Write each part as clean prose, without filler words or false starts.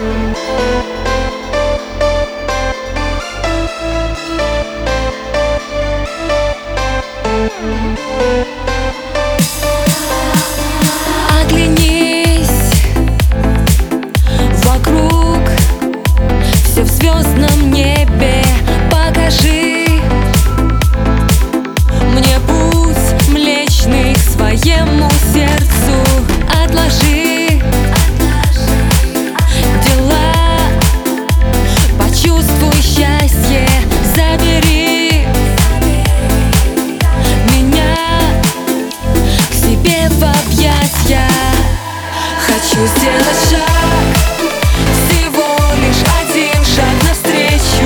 Оглянись вокруг, все в звездном небе. Покажи мне путь млечный к своему сердцу. Отложи дела, почувствуй счастье. Забери меня к себе в объятья. Хочу сделать шаг, всего лишь один шаг навстречу.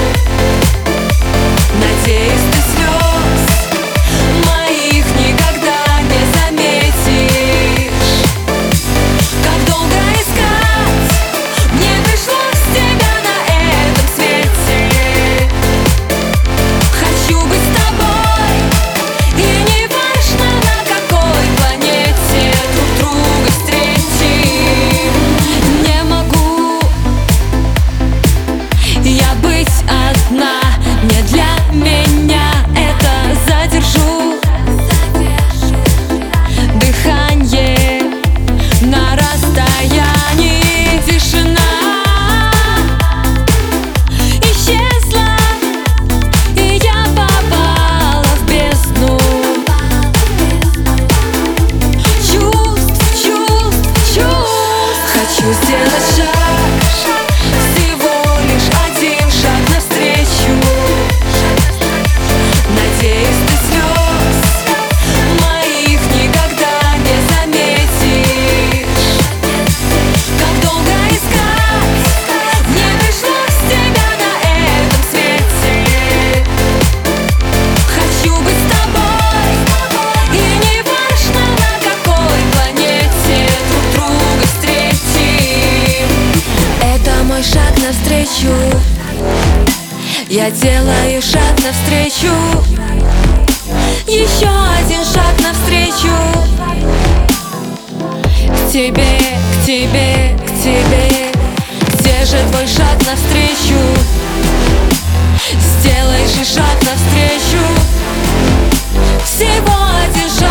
Надеюсь, ты слез моих никогда не заметишь. Как долго искать мне пришлось тебя на этом свете. Хочу быть с тобой, и не важно, на какой планете друг друга встретим. Не могу я быть одна, не для меня это. Задержу дыхание на расстоянии. Тишина исчезла, и я попала в бездну чувств, чувств, чувств. Хочу сделать шаг, всего лишь один шаг навстречу. Надеюсь, ты слез моих никогда не заметишь. Как долго искать мне пришлось тебя на этом свете. Хочу быть с тобой, и не важно, на какой планете друг друга встретим. Это мой шаг навстречу. Я делаю шаг навстречу, еще один шаг навстречу. К тебе, к тебе, к тебе. Где же твой шаг навстречу? Сделай же шаг навстречу. Всего один шаг